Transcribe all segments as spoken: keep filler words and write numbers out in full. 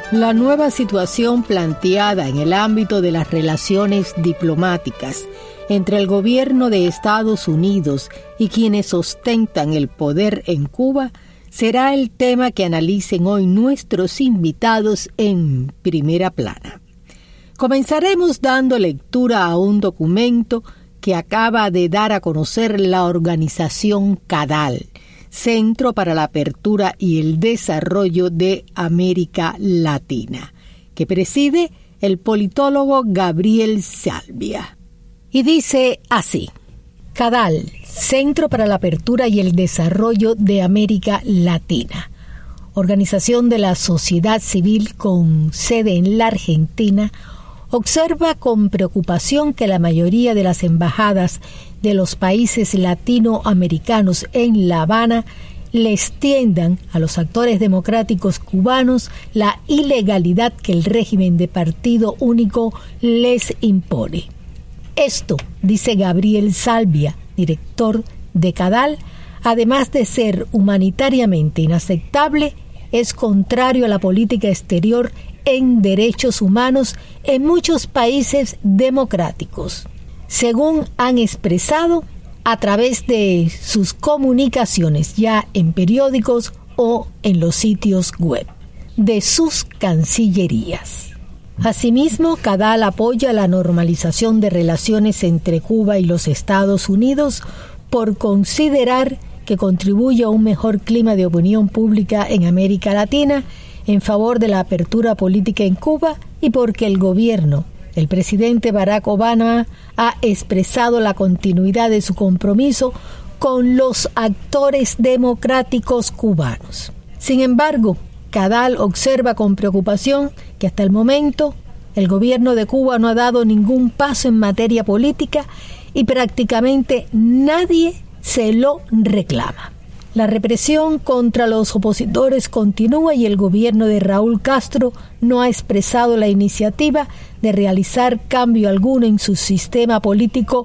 La nueva situación planteada en el ámbito de las relaciones diplomáticas entre el gobierno de Estados Unidos y quienes ostentan el poder en Cuba será el tema que analicen hoy nuestros invitados en Primera Plana. Comenzaremos dando lectura a un documento que acaba de dar a conocer la organización CADAL, Centro para la Apertura y el Desarrollo de América Latina, que preside el politólogo Gabriel Salvia. Y dice así: CADAL, Centro para la Apertura y el Desarrollo de América Latina, organización de la sociedad civil con sede en la Argentina, observa con preocupación que la mayoría de las embajadas de los países latinoamericanos en La Habana les tiendan a los actores democráticos cubanos la ilegalidad que el régimen de partido único les impone. Esto, dice Gabriel Salvia, director de CADAL, además de ser humanitariamente inaceptable, es contrario a la política exterior en derechos humanos en muchos países democráticos, según han expresado a través de sus comunicaciones ya en periódicos o en los sitios web de sus cancillerías. Asimismo, CADAL apoya la normalización de relaciones entre Cuba y los Estados Unidos por considerar que contribuye a un mejor clima de opinión pública en América Latina en favor de la apertura política en Cuba y porque el gobierno del presidente Barack Obama ha expresado la continuidad de su compromiso con los actores democráticos cubanos. Sin embargo, CADAL observa con preocupación que hasta el momento el gobierno de Cuba no ha dado ningún paso en materia política y prácticamente nadie se lo reclama. La represión contra los opositores continúa y el gobierno de Raúl Castro no ha expresado la iniciativa de realizar cambio alguno en su sistema político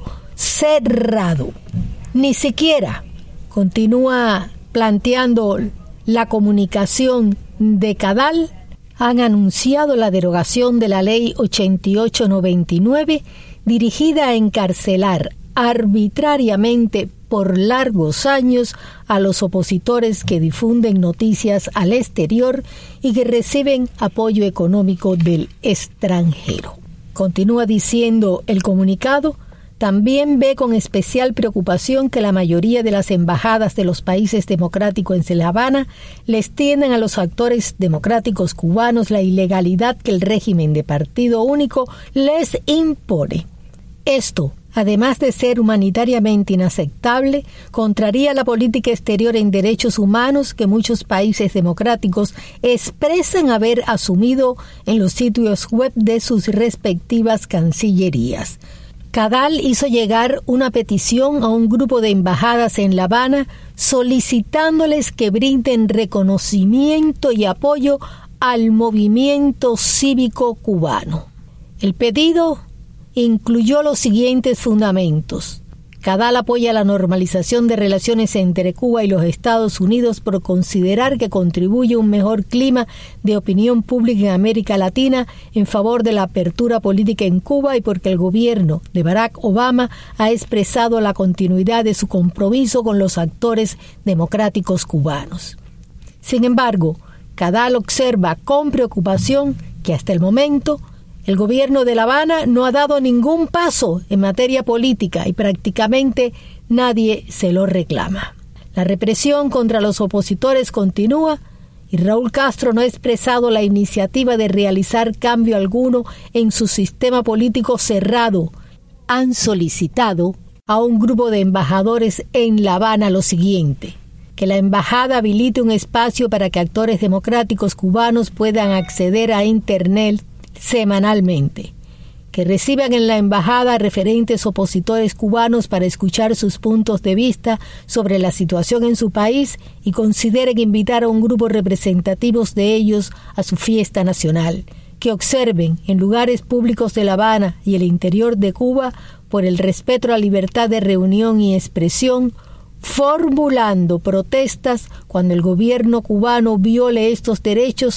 cerrado. Ni siquiera, continúa planteando la comunicación de CADAL, han anunciado la derogación de la Ley ochenta y ocho noventa y nueve dirigida a encarcelar arbitrariamente por largos años a los opositores que difunden noticias al exterior y que reciben apoyo económico del extranjero. Continúa diciendo el comunicado: también ve con especial preocupación que la mayoría de las embajadas de los países democráticos en La Habana les tienden a los actores democráticos cubanos la ilegalidad que el régimen de partido único les impone. Esto, además de ser humanitariamente inaceptable, contraría la política exterior en derechos humanos que muchos países democráticos expresan haber asumido en los sitios web de sus respectivas cancillerías. CADAL hizo llegar una petición a un grupo de embajadas en La Habana solicitándoles que brinden reconocimiento y apoyo al movimiento cívico cubano. El pedido incluyó los siguientes fundamentos. CADAL apoya la normalización de relaciones entre Cuba y los Estados Unidos por considerar que contribuye a un mejor clima de opinión pública en América Latina en favor de la apertura política en Cuba y porque el gobierno de Barack Obama ha expresado la continuidad de su compromiso con los actores democráticos cubanos. Sin embargo, CADAL observa con preocupación que hasta el momento el gobierno de La Habana no ha dado ningún paso en materia política y prácticamente nadie se lo reclama. La represión contra los opositores continúa y Raúl Castro no ha expresado la iniciativa de realizar cambio alguno en su sistema político cerrado. Han solicitado a un grupo de embajadores en La Habana lo siguiente: que la embajada habilite un espacio para que actores democráticos cubanos puedan acceder a Internet semanalmente, que reciban en la embajada referentes opositores cubanos para escuchar sus puntos de vista sobre la situación en su país y consideren invitar a un grupo representativo de ellos a su fiesta nacional, que observen en lugares públicos de La Habana y el interior de Cuba por el respeto a la libertad de reunión y expresión, formulando protestas cuando el gobierno cubano viole estos derechos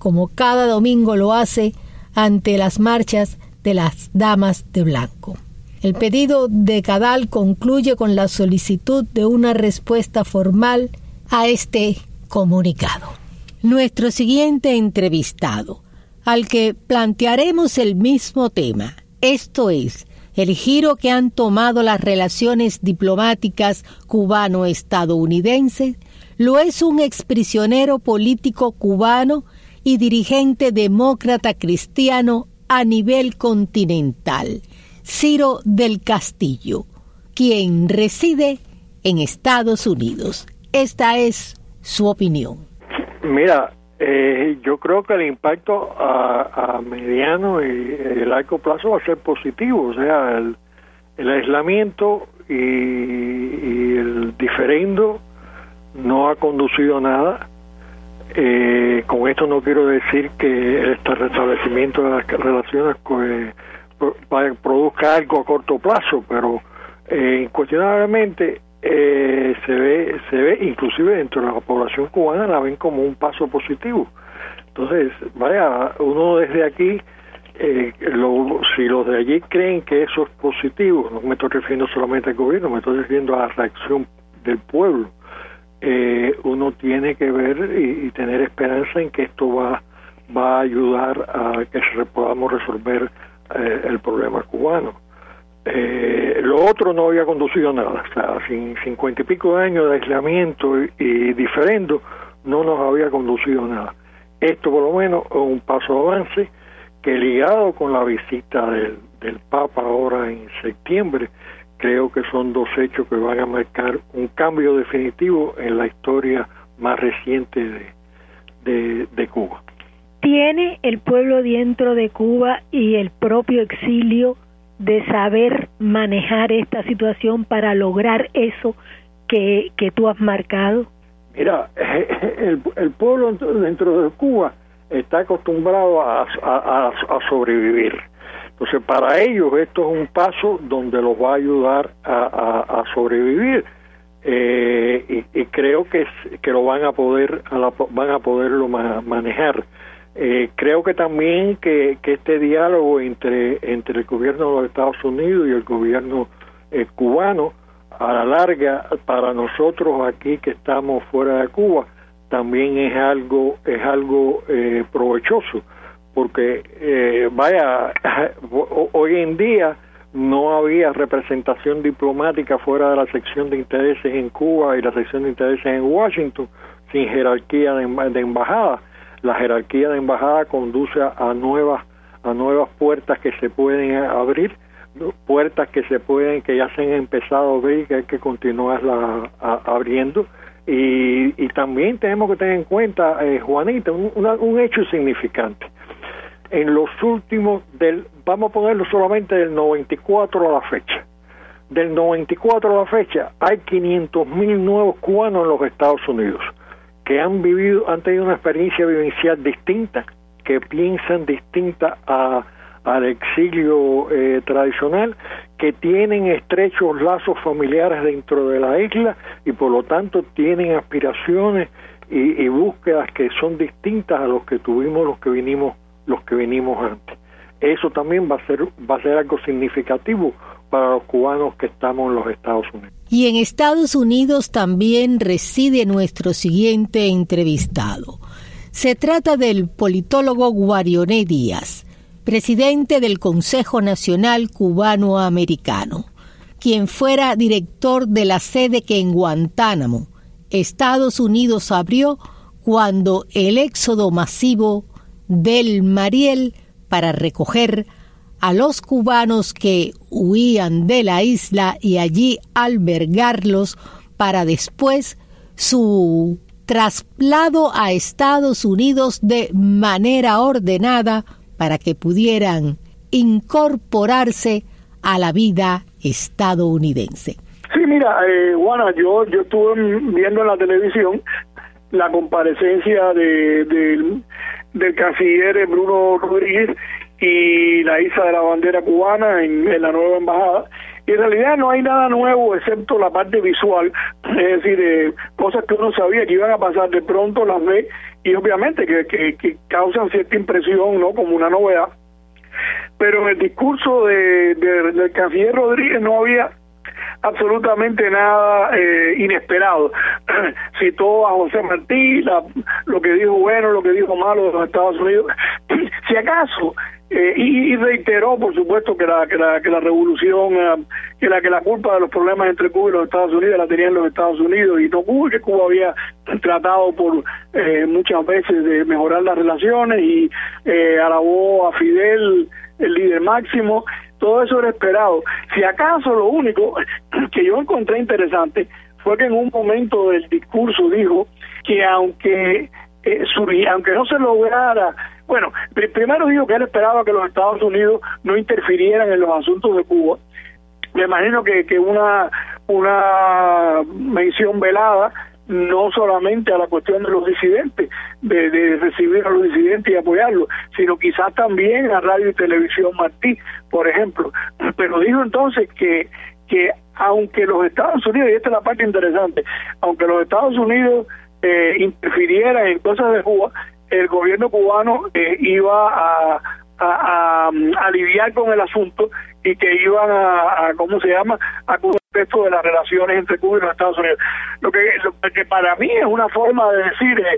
como cada domingo lo hace ante las marchas de las damas de blanco. El pedido de Cadal concluye con la solicitud de una respuesta formal a este comunicado. Nuestro siguiente entrevistado, al que plantearemos el mismo tema, esto es, el giro que han tomado las relaciones diplomáticas cubano-estadounidenses, lo es un exprisionero político cubano y dirigente demócrata cristiano a nivel continental, Ciro del Castillo, quien reside en Estados Unidos. Esta es su opinión. Mira, eh, yo creo que el impacto a, a mediano y, y largo plazo va a ser positivo. O sea, el, el aislamiento y, y el diferendo no ha conducido a nada. Eh, con esto no quiero decir que este restablecimiento de las relaciones pues, produzca algo a corto plazo, pero eh, incuestionablemente eh, se ve, se ve inclusive dentro de la población cubana la ven como un paso positivo. Entonces, vaya, uno desde aquí, eh, lo, si los de allí creen que eso es positivo, no me estoy refiriendo solamente al gobierno, me estoy refiriendo a la reacción del pueblo. Eh, uno tiene que ver y, y tener esperanza en que esto va va a ayudar a que se, podamos resolver eh, el problema cubano. Eh, lo otro no había conducido a nada, o sea, sin cincuenta y pico de años de aislamiento y, y diferendo no nos había conducido a nada. Esto por lo menos es un paso de avance que, ligado con la visita del, del Papa ahora en septiembre, creo que son dos hechos que van a marcar un cambio definitivo en la historia más reciente de, de, de Cuba. ¿Tiene el pueblo dentro de Cuba y el propio exilio de saber manejar esta situación para lograr eso que, que tú has marcado? Mira, el, el pueblo dentro de Cuba está acostumbrado a, a, a sobrevivir. Entonces, para ellos esto es un paso donde los va a ayudar a, a, a sobrevivir, eh, y, y creo que, que lo van a poder a la, van a poderlo ma, manejar. Eh, creo que también que, que este diálogo entre entre el gobierno de los Estados Unidos y el gobierno eh, cubano, a la larga, para nosotros aquí que estamos fuera de Cuba, también es algo es algo eh, provechoso. Porque, eh, vaya, hoy en día no había representación diplomática fuera de la sección de intereses en Cuba y la sección de intereses en Washington, sin jerarquía de, de embajada. La jerarquía de embajada conduce a nuevas a nuevas puertas que se pueden abrir, puertas que se pueden que ya se han empezado a abrir y que hay que continuarlas abriendo. Y, y también tenemos que tener en cuenta, eh, Juanita, un, una, un hecho significante. En los últimos, del vamos a ponerlo solamente del noventa y cuatro a la fecha. Del noventa y cuatro a la fecha hay quinientos mil nuevos cubanos en los Estados Unidos que han vivido, han tenido una experiencia vivencial distinta, que piensan distinta a, al exilio eh, tradicional, que tienen estrechos lazos familiares dentro de la isla y por lo tanto tienen aspiraciones y, y búsquedas que son distintas a los que tuvimos los que vinimos los que vinimos antes. Eso también va a ser va a ser algo significativo para los cubanos que estamos en los Estados Unidos. Y en Estados Unidos también reside nuestro siguiente entrevistado. Se trata del politólogo Guarioné Díaz, presidente del Consejo Nacional Cubano-Americano, quien fuera director de la sede que en Guantánamo, Estados Unidos, abrió cuando el éxodo masivo del Mariel para recoger a los cubanos que huían de la isla y allí albergarlos para después su traslado a Estados Unidos de manera ordenada para que pudieran incorporarse a la vida estadounidense. Sí, mira, eh, Juana, yo, yo estuve viendo en la televisión la comparecencia de, de, del canciller Bruno Rodríguez y la isla de la bandera cubana en, en la nueva embajada, y en realidad no hay nada nuevo excepto la parte visual, es decir, eh, cosas que uno sabía que iban a pasar, de pronto las ve y obviamente que, que, que causan cierta impresión, ¿no?, como una novedad. Pero en el discurso de, de, del canciller Rodríguez no había absolutamente nada eh, inesperado. Citó a José Martí, la, lo que dijo bueno, lo que dijo malo de los Estados Unidos. Si acaso, eh, y, y reiteró, por supuesto, que la que la, que la revolución, eh, que la que la culpa de los problemas entre Cuba y los Estados Unidos la tenían los Estados Unidos y no Cuba, que Cuba había tratado por eh, muchas veces de mejorar las relaciones, y eh, alabó a Fidel, el líder máximo. Todo eso era esperado. Si acaso lo único que yo encontré interesante fue que en un momento del discurso dijo que aunque eh, surgía, aunque no se lograra, bueno, pr- primero dijo que él esperaba que los Estados Unidos no interfirieran en los asuntos de Cuba. Me imagino que, que una, una mención velada no solamente a la cuestión de los disidentes, de, de recibir a los disidentes y apoyarlos, sino quizás también a Radio y Televisión Martí, por ejemplo. Pero dijo entonces que, que aunque los Estados Unidos, y esta es la parte interesante, aunque los Estados Unidos eh, interfirieran en cosas de Cuba, el gobierno cubano eh, iba a, a, a, a lidiar con el asunto, y que iban a, a ¿cómo se llama?, a cubrir esto de las relaciones entre Cuba y los Estados Unidos. Lo que, lo que para mí es una forma de decir, eh,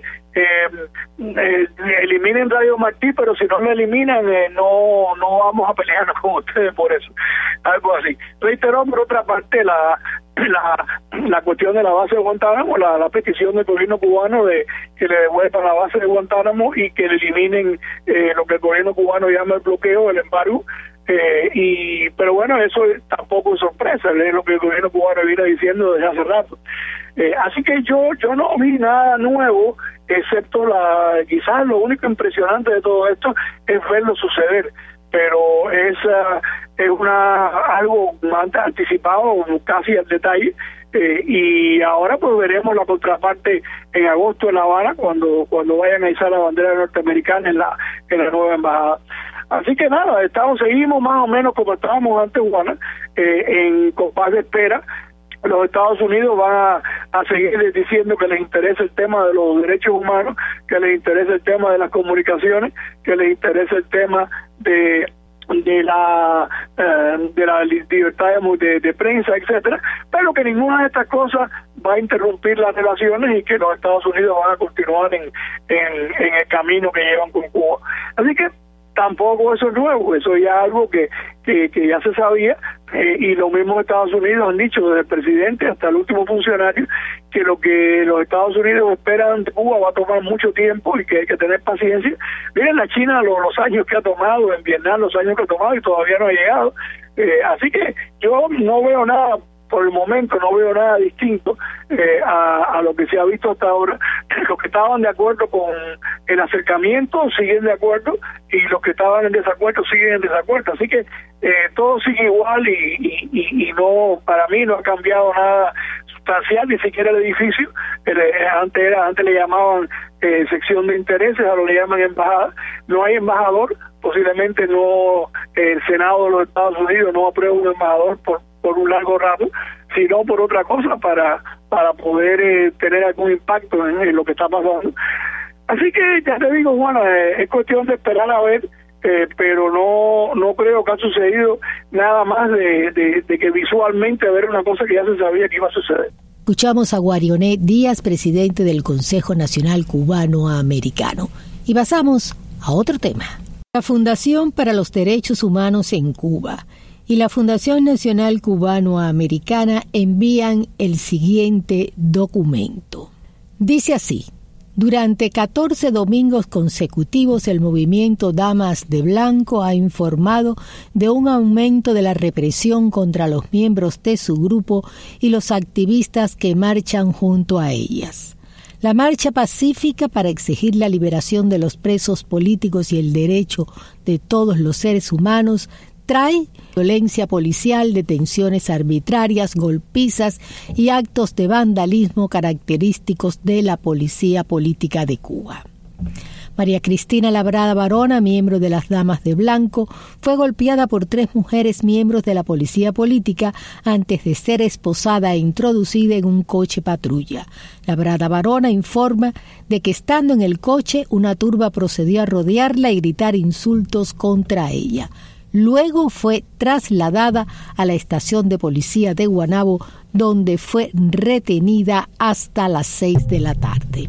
eh, eh, eliminen Radio Martí, pero si no lo eliminan, eh, no no vamos a pelearnos con ustedes por eso. Algo así. Reiteró, por otra parte, la la la cuestión de la base de Guantánamo, la, la petición del gobierno cubano de que le devuelvan la base de Guantánamo y que le eliminen eh, lo que el gobierno cubano llama el bloqueo, el embargo. Eh, y pero bueno, eso tampoco es sorpresa, es lo que el gobierno cubano viene diciendo desde hace rato. Eh, así que yo yo no vi nada nuevo, excepto la quizás lo único impresionante de todo esto es verlo suceder, pero es, uh, es una algo más anticipado, casi al detalle. Eh, y ahora pues veremos la contraparte en agosto en La Habana, cuando cuando vayan a izar la bandera norteamericana en la en la nueva embajada. Así que nada, estamos seguimos más o menos como estábamos antes, Juana, eh, en compás de espera. Los Estados Unidos van a, a seguir diciendo que les interesa el tema de los derechos humanos, que les interesa el tema de las comunicaciones, que les interesa el tema de de la eh, de la libertad de, de prensa, etcétera, pero que ninguna de estas cosas va a interrumpir las relaciones y que los Estados Unidos van a continuar en, en, en el camino que llevan con Cuba. Así que tampoco eso es nuevo, eso ya es algo que, que, que ya se sabía, eh, y los mismos Estados Unidos han dicho, desde el presidente hasta el último funcionario, que lo que los Estados Unidos esperan de Cuba va a tomar mucho tiempo y que hay que tener paciencia. Miren la China los, los años que ha tomado, en Vietnam los años que ha tomado y todavía no ha llegado. Eh, así que yo no veo nada, por el momento no veo nada distinto eh, a, a lo que se ha visto hasta ahora. Los que estaban de acuerdo con el acercamiento siguen de acuerdo, y los que estaban en desacuerdo siguen en desacuerdo. Así que eh, todo sigue igual, y, y, y no, para mí no ha cambiado nada sustancial, ni siquiera el edificio. El, antes era, antes le llamaban eh, sección de intereses, ahora le llaman embajada. No hay embajador, posiblemente no, el Senado de los Estados Unidos no aprueba un embajador por por un largo rato, sino por otra cosa, para para poder eh, tener algún impacto en, en lo que está pasando. Así que ya te digo, Juana, eh, es cuestión de esperar a ver, eh, pero no no creo que ha sucedido nada más de, de, de que visualmente ver una cosa que ya se sabía que iba a suceder. Escuchamos a Guarionet Díaz, presidente del Consejo Nacional Cubano-Americano. Y pasamos a otro tema. La Fundación para los Derechos Humanos en Cuba y la Fundación Nacional Cubano-Americana envían el siguiente documento. Dice así: durante catorce domingos consecutivos, el movimiento Damas de Blanco ha informado de un aumento de la represión contra los miembros de su grupo y los activistas que marchan junto a ellas. La marcha pacífica para exigir la liberación de los presos políticos y el derecho de todos los seres humanos trae violencia policial, detenciones arbitrarias, golpizas y actos de vandalismo característicos de la policía política de Cuba. María Cristina Labrada Varona, miembro de las Damas de Blanco, fue golpeada por tres mujeres miembros de la policía política antes de ser esposada e introducida en un coche patrulla. Labrada Varona informa de que estando en el coche, una turba procedió a rodearla y gritar insultos contra ella. Luego fue trasladada a la estación de policía de Guaynabo, donde fue retenida hasta las seis de la tarde.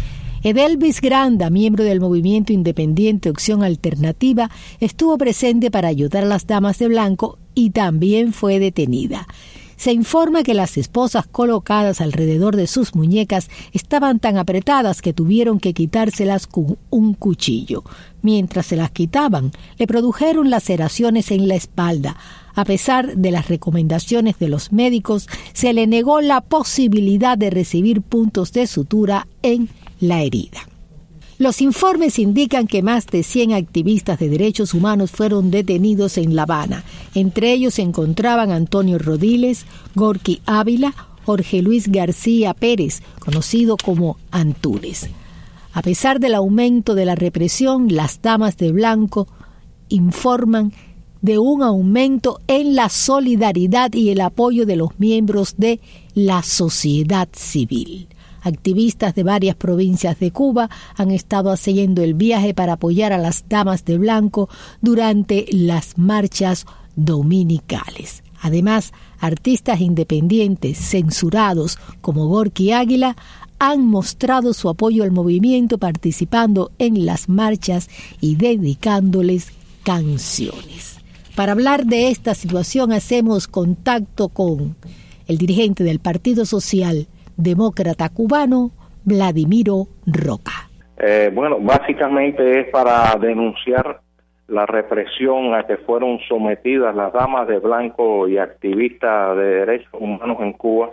Edelvis Granda, miembro del movimiento independiente Opción Alternativa, estuvo presente para ayudar a las Damas de Blanco y también fue detenida. Se informa que las esposas colocadas alrededor de sus muñecas estaban tan apretadas que tuvieron que quitárselas con un cuchillo. Mientras se las quitaban, le produjeron laceraciones en la espalda. A pesar de las recomendaciones de los médicos, se le negó la posibilidad de recibir puntos de sutura en la herida. Los informes indican que más de cien activistas de derechos humanos fueron detenidos en La Habana. Entre ellos se encontraban Antonio Rodiles, Gorky Ávila, Jorge Luis García Pérez, conocido como Antunes. A pesar del aumento de la represión, las Damas de Blanco informan de un aumento en la solidaridad y el apoyo de los miembros de la sociedad civil. Activistas de varias provincias de Cuba han estado haciendo el viaje para apoyar a las Damas de Blanco durante las marchas dominicales. Además, artistas independientes censurados como Gorky Águila han mostrado su apoyo al movimiento participando en las marchas y dedicándoles canciones. Para hablar de esta situación hacemos contacto con el dirigente del Partido Social Demócrata Cubano, Vladimiro Roca. Eh, bueno, básicamente es para denunciar la represión a que fueron sometidas las Damas de Blanco y activistas de derechos humanos en Cuba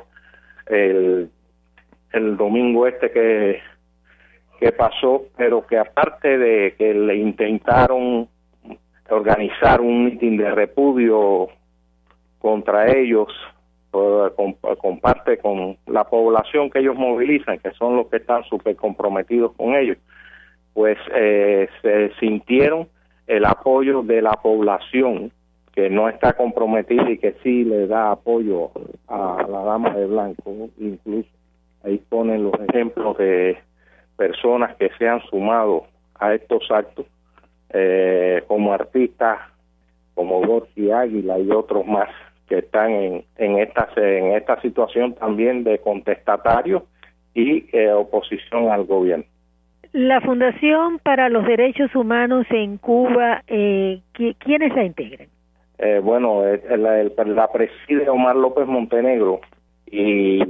el, el domingo este que, que pasó, pero que aparte de que le intentaron organizar un mitin de repudio contra ellos, comparte con la población que ellos movilizan, que son los que están súper comprometidos con ellos, pues eh, se sintieron el apoyo de la población que no está comprometida y que sí le da apoyo a la Dama de Blanco. Incluso ahí ponen los ejemplos de personas que se han sumado a estos actos, eh, como artistas como Gorky Águila y otros más, que están en, en, esta, en esta situación también de contestatario y eh, oposición al gobierno. La Fundación para los Derechos Humanos en Cuba, eh, ¿quiénes la integran? Eh, bueno, la, el, la preside Omar López Montenegro y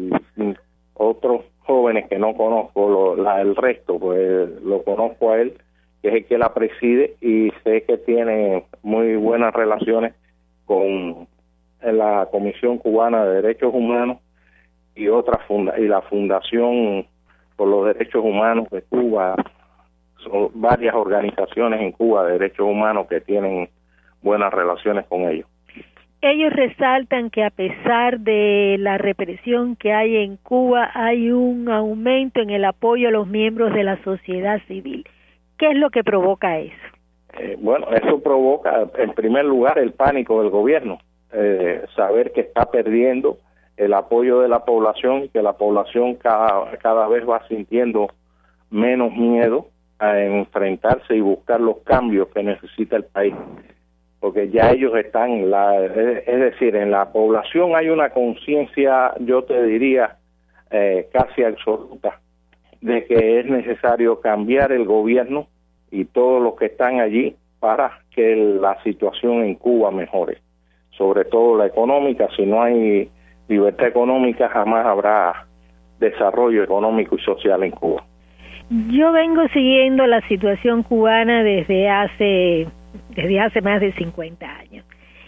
otros jóvenes que no conozco, lo, la, el resto, pues lo conozco a él, que es el que la preside, y sé que tiene muy buenas relaciones con la Comisión Cubana de Derechos Humanos y otra funda y la Fundación por los Derechos Humanos de Cuba. Son varias organizaciones en Cuba de derechos humanos que tienen buenas relaciones con ellos. Ellos resaltan que a pesar de la represión que hay en Cuba, hay un aumento en el apoyo a los miembros de la sociedad civil. ¿Qué es lo que provoca eso? Eh, bueno, eso provoca, en primer lugar, el pánico del gobierno. Eh, saber que está perdiendo el apoyo de la población y que la población cada, cada vez va sintiendo menos miedo a enfrentarse y buscar los cambios que necesita el país, porque ya ellos están, la, es, es decir, en la población hay una conciencia, yo te diría, eh, casi absoluta, de que es necesario cambiar el gobierno y todos los que están allí para que la situación en Cuba mejore, sobre todo la económica. Si no hay libertad económica, jamás habrá desarrollo económico y social en Cuba. Yo vengo siguiendo la situación cubana desde hace desde hace más de cincuenta años,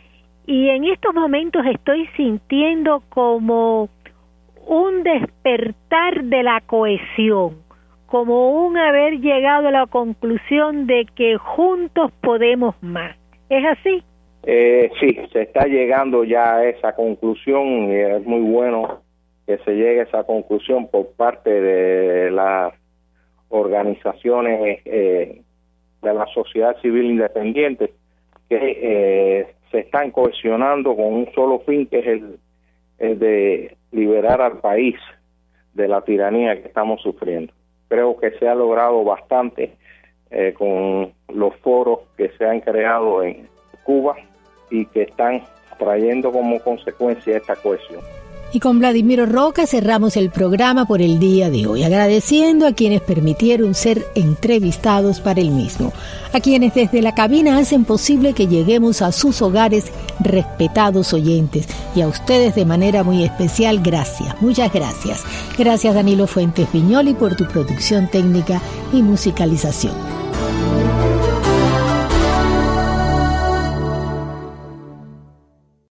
y en estos momentos estoy sintiendo como un despertar de la cohesión, como un haber llegado a la conclusión de que juntos podemos más. ¿Es así? Eh, sí, se está llegando ya a esa conclusión, y es muy bueno que se llegue a esa conclusión por parte de las organizaciones eh, de la sociedad civil independiente que eh, se están cohesionando con un solo fin, que es el, el de liberar al país de la tiranía que estamos sufriendo. Creo que se ha logrado bastante eh, con los foros que se han creado en Cuba y que están trayendo como consecuencia esta cohesión. Y con Vladimiro Roca cerramos el programa por el día de hoy, agradeciendo a quienes permitieron ser entrevistados para el mismo, a quienes desde la cabina hacen posible que lleguemos a sus hogares, respetados oyentes, y a ustedes de manera muy especial, gracias, muchas gracias. Gracias Danilo Fuentes Viñoli por tu producción técnica y musicalización.